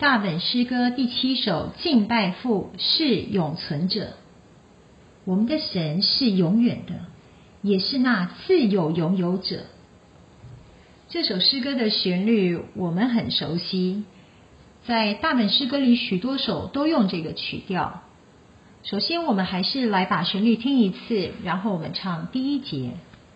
大本诗歌第7首敬拜父是永存者。我们的神是永远的，也是那自有永有者。这首诗歌的旋律我们很熟悉，在大本诗歌里许多首都用这个曲调。首先我们还是来把旋律听一次，然后我们唱第1节。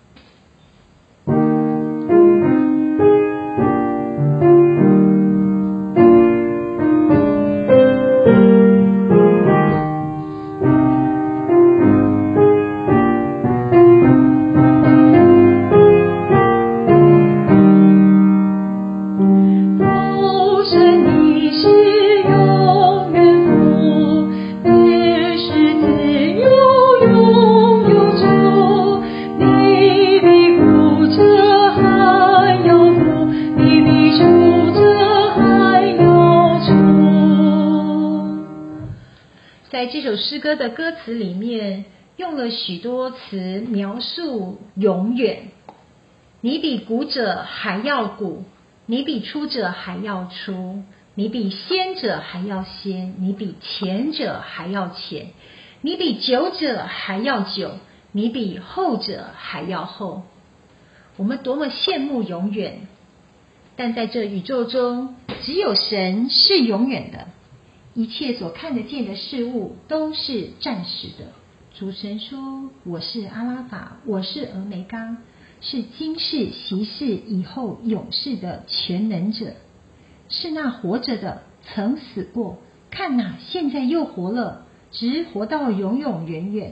在这首诗歌的歌词里面用了许多词描述永远。你比古者还要古，你比初者还要初，你比先者还要先，你比前者还要前，你比久者还要久，你比后者还要后。我们多么羡慕永远，但在这宇宙中只有神是永远的，一切所看得见的事物都是暂时的。主神说，我是阿拉法，我是俄梅嘎，是今世昔世以后永世的全能者，是那活着的，曾死过，看哪现在又活了，直活到永永远远。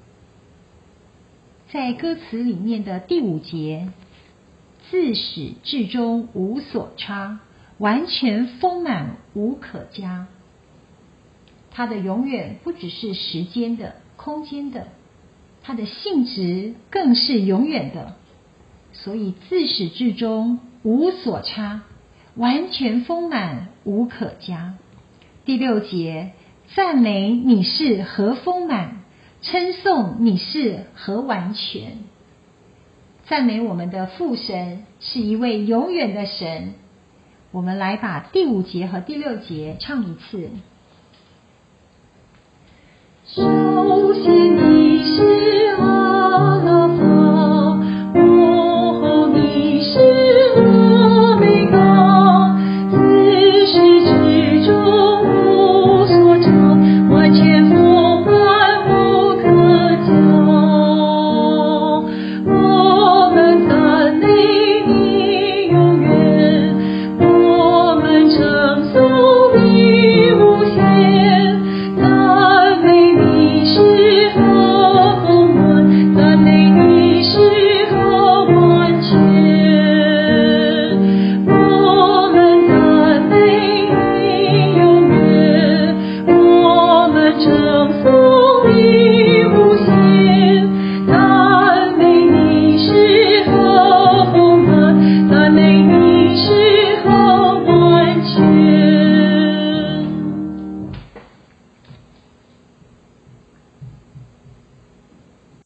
在歌词里面的第5节，自始至终无所差，完全丰满无可加。它的永远不只是时间的、空间的，它的性质更是永远的。所以自始至终无所差，完全丰满无可加。第6节，赞美你是何丰满，称颂你是何完全。赞美我们的父神是一位永远的神。我们来把第5节和第6节唱一次。